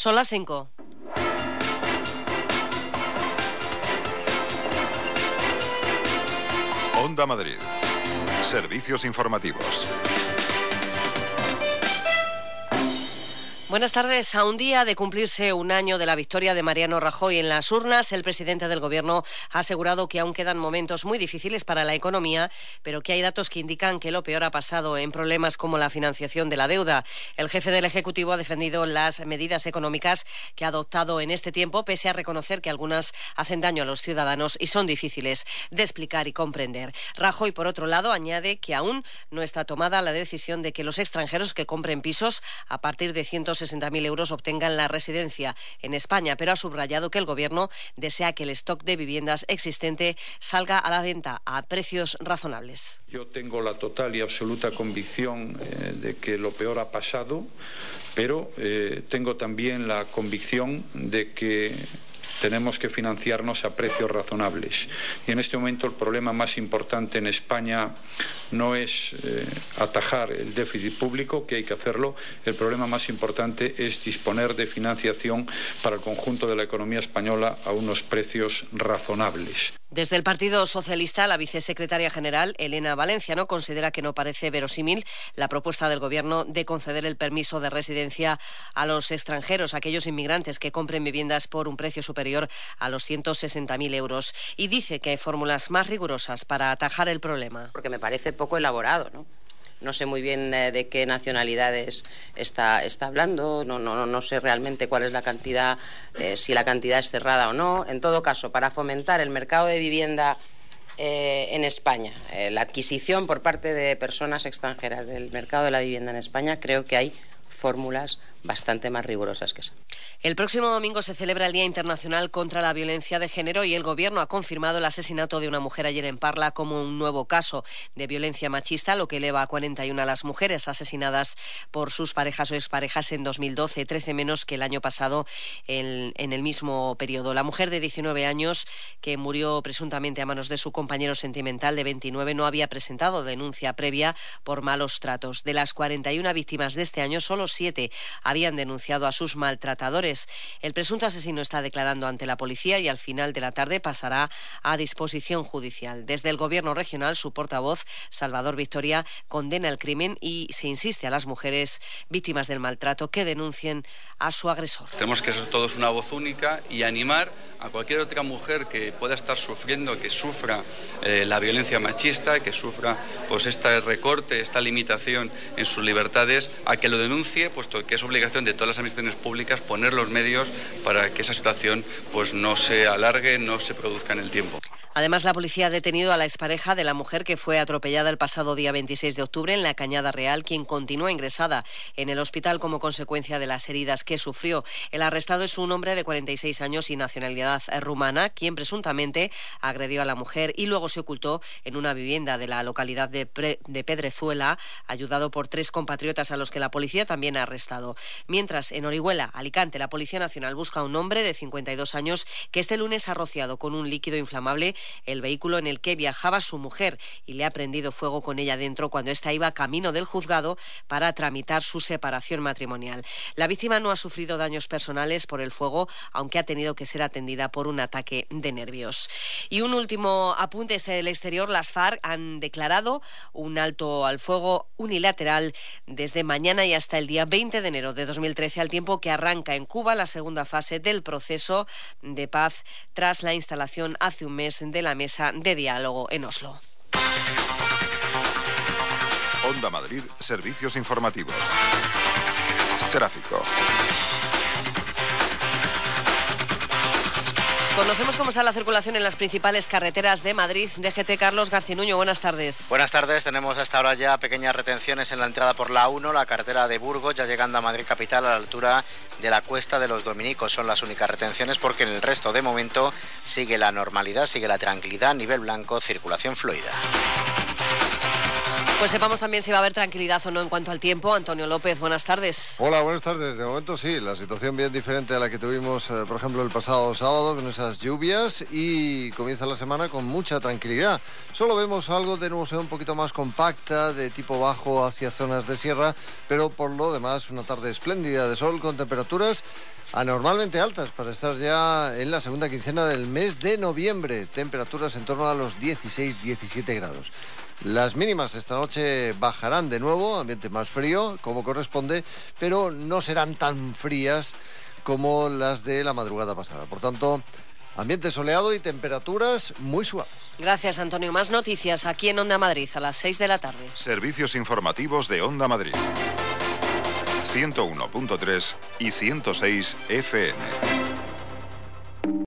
Son las 5. Onda Madrid. Servicios informativos. Buenas tardes. A un día de cumplirse un año de la victoria de Mariano Rajoy en las urnas, el presidente del Gobierno ha asegurado que aún quedan momentos muy difíciles para la economía, pero que hay datos que indican que lo peor ha pasado en problemas como la financiación de la deuda. El jefe del Ejecutivo ha defendido las medidas económicas que ha adoptado en este tiempo, pese a reconocer que algunas hacen daño a los ciudadanos y son difíciles de explicar y comprender. Rajoy, por otro lado, añade que aún no está tomada la decisión de que los extranjeros que compren pisos a partir de 160.000 euros obtengan la residencia en España, pero ha subrayado que el Gobierno desea que el stock de viviendas existente salga a la venta a precios razonables. Yo tengo la total y absoluta convicción de que lo peor ha pasado, pero tengo también la convicción de que tenemos que financiarnos a precios razonables. Y en este momento el problema más importante en España no es atajar el déficit público, que hay que hacerlo. El problema más importante es disponer de financiación para el conjunto de la economía española a unos precios razonables. Desde el Partido Socialista, la vicesecretaria general, Elena Valenciano, considera que no parece verosímil la propuesta del Gobierno de conceder el permiso de residencia a los extranjeros, aquellos inmigrantes que compren viviendas por un precio superior a los 160.000 euros. Y dice que hay fórmulas más rigurosas para atajar el problema. Porque me parece poco elaborado, ¿no? No sé muy bien de qué nacionalidades está hablando, no sé realmente cuál es la cantidad, si la cantidad es cerrada o no. En todo caso, para fomentar el mercado de vivienda en España, la adquisición por parte de personas extranjeras del mercado de la vivienda en España, creo que hay fórmulas bastante más rigurosas que esa. El próximo domingo se celebra el Día Internacional contra la Violencia de Género y el Gobierno ha confirmado el asesinato de una mujer ayer en Parla como un nuevo caso de violencia machista, lo que eleva a 41 a las mujeres asesinadas por sus parejas o exparejas en 2012, 13 menos que el año pasado en el mismo periodo. La mujer de 19 años, que murió presuntamente a manos de su compañero sentimental de 29, no había presentado denuncia previa por malos tratos. De las 41 víctimas de este año, solo 7 habían denunciado a sus maltratadores. El presunto asesino está declarando ante la policía y al final de la tarde pasará a disposición judicial. Desde el Gobierno regional, su portavoz, Salvador Victoria, condena el crimen y se insiste a las mujeres víctimas del maltrato que denuncien a su agresor. Tenemos que ser todos una voz única y animar a cualquier otra mujer que pueda estar sufriendo, que sufra la violencia machista, que sufra pues este recorte, esta limitación en sus libertades, a que lo denuncie, puesto que es obligación de todas las administraciones públicas poner los medios para que esa situación pues no se alargue, no se produzca en el tiempo. Además, la policía ha detenido a la expareja de la mujer que fue atropellada el pasado día 26 de octubre en la Cañada Real, quien continúa ingresada en el hospital como consecuencia de las heridas que sufrió. El arrestado es un hombre de 46 años y nacionalidad rumana, quien presuntamente agredió a la mujer y luego se ocultó en una vivienda de la localidad de Pedrezuela, ayudado por 3 compatriotas a los que la policía también ha arrestado. Mientras, en Orihuela, Alicante, la Policía Nacional busca a un hombre de 52 años que este lunes ha rociado con un líquido inflamable el vehículo en el que viajaba su mujer y le ha prendido fuego con ella dentro cuando ésta iba camino del juzgado para tramitar su separación matrimonial. La víctima no ha sufrido daños personales por el fuego, aunque ha tenido que ser atendida por un ataque de nervios. Y un último apunte desde el exterior. Las FARC han declarado un alto al fuego unilateral desde mañana y hasta el día 20 de enero de 2013, al tiempo que arranca en Cuba la segunda fase del proceso de paz tras la instalación hace un mes de la mesa de diálogo en Oslo. Onda Madrid, servicios informativos. Tráfico. Conocemos cómo está la circulación en las principales carreteras de Madrid. DGT, Carlos Garcinuño, buenas tardes. Buenas tardes, tenemos hasta ahora ya pequeñas retenciones en la entrada por la 1, la carretera de Burgos, ya llegando a Madrid capital a la altura de la Cuesta de los Dominicos. Son las únicas retenciones porque en el resto de momento sigue la normalidad, sigue la tranquilidad, nivel blanco, circulación fluida. Pues sepamos también si va a haber tranquilidad o no en cuanto al tiempo. Antonio López, buenas tardes. Hola, buenas tardes. De momento sí, la situación bien diferente a la que tuvimos, por ejemplo, el pasado sábado con esas lluvias, y comienza la semana con mucha tranquilidad. Solo vemos algo de nubosidad un poquito más compacta, de tipo bajo hacia zonas de sierra, pero por lo demás una tarde espléndida de sol con temperaturas anormalmente altas para estar ya en la segunda quincena del mes de noviembre. Temperaturas en torno a los 16-17 grados. Las mínimas esta noche bajarán de nuevo, ambiente más frío, como corresponde, pero no serán tan frías como las de la madrugada pasada. Por tanto, ambiente soleado y temperaturas muy suaves. Gracias, Antonio. Más noticias aquí en Onda Madrid a las 6 de la tarde. Servicios informativos de Onda Madrid. 101.3 y 106 FM.